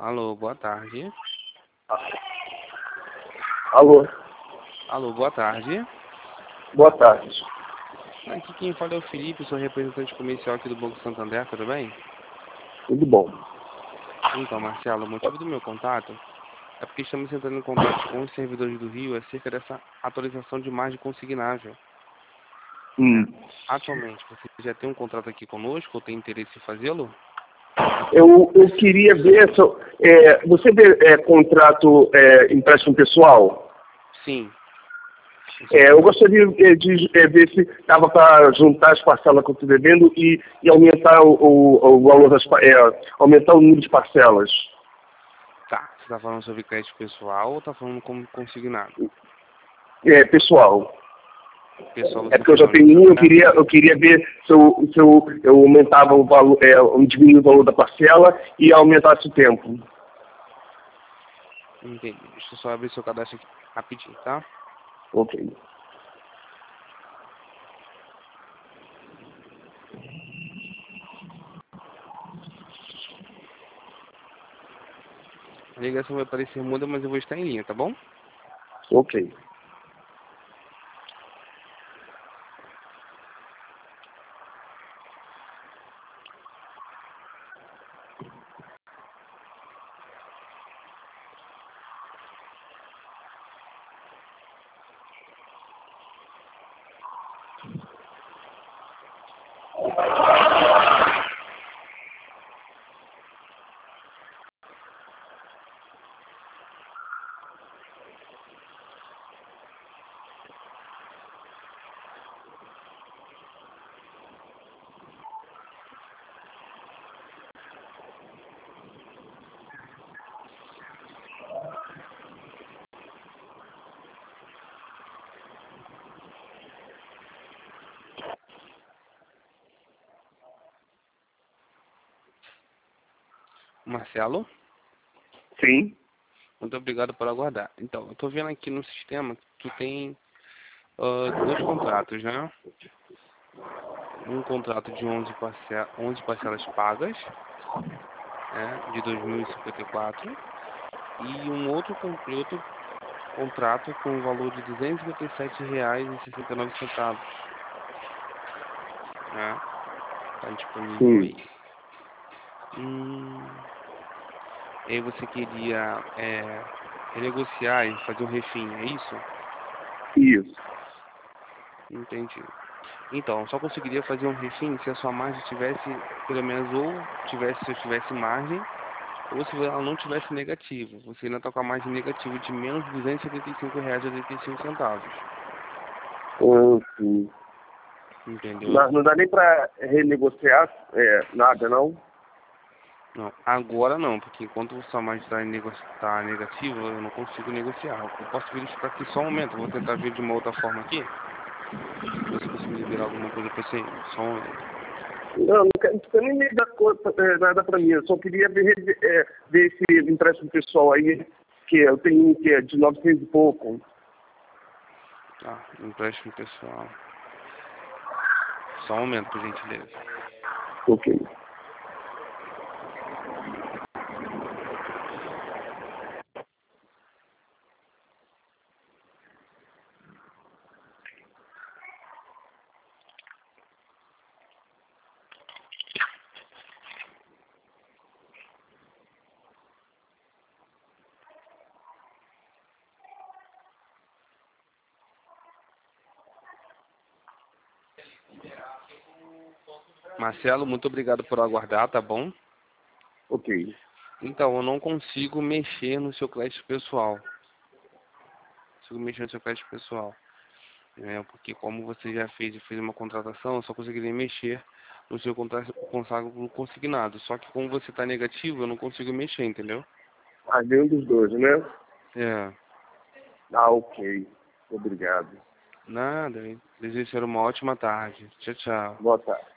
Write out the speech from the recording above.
Alô, boa tarde. Alô, Alô, boa tarde. boa tarde. Aqui quem fala é o Felipe, sou representante comercial aqui do Banco Santander, tudo bem? Tudo bom? Então, Marcelo, o motivo do meu contato é porque estamos entrando em contato com os servidores do Rio acerca dessa atualização de margem consignável. Hum. Atualmente, você já tem um contrato aqui conosco ou tem interesse em fazê-lo? Eu queria ver se você vê contrato empréstimo pessoal? Sim. Eu gostaria de ver se dava para juntar as parcelas que eu estou devendo e aumentar o valor aumentar o número de parcelas. Tá. Você está falando sobre crédito pessoal ou está falando como consignado? Pessoal. Pessoal, você Porque eu já falando, tenho um, né? eu queria ver se eu aumentava o valor, diminuía o valor da parcela e aumentasse o tempo. Entendi. Deixa eu só abrir seu cadastro aqui rapidinho, tá? Ok. A ligação vai parecer muda, mas eu vou estar em linha, tá bom? Ok. Marcelo, Sim. muito obrigado por aguardar. Então, eu tô vendo aqui no sistema que tu tem dois contratos, né? Um contrato de 11 parcelas pagas, né, de 2.054, e um outro contrato com um valor de R$ 257,69, né? Tá disponível Sim. aí. E aí você queria renegociar e fazer um refim, é isso? Isso. Entendi. Então, só conseguiria fazer um refim se a sua margem tivesse, pelo menos, se eu tivesse margem, ou se ela não tivesse negativa. Você ainda está com a margem negativa de menos R$ 275,85. Sim. Entendeu? Não dá nem para renegociar nada, não? Não, agora não, porque enquanto a sua margem está negativa, eu não consigo negociar. Eu posso verificar aqui só um momento, eu vou tentar ver de uma outra forma aqui. Ver se eu consigo liberar alguma coisa para você. Só um momento. Não quero nem me dar nada para mim. Eu só queria ver esse empréstimo pessoal aí, que eu tenho que é de 900 e pouco. Tá, empréstimo pessoal. Só um momento, por gentileza. Ok. Marcelo, muito obrigado por aguardar, tá bom? Ok. Então, eu não consigo mexer no seu crédito pessoal. Consigo mexer no seu crédito pessoal. Porque como você já fez uma contratação, eu só conseguiria mexer no seu contrato consignado. Só que como você está negativo, eu não consigo mexer, entendeu? Nenhum dos dois, né? É. Ok. Obrigado. Nada, hein? Desejo ser uma ótima tarde. Tchau, tchau. Boa tarde.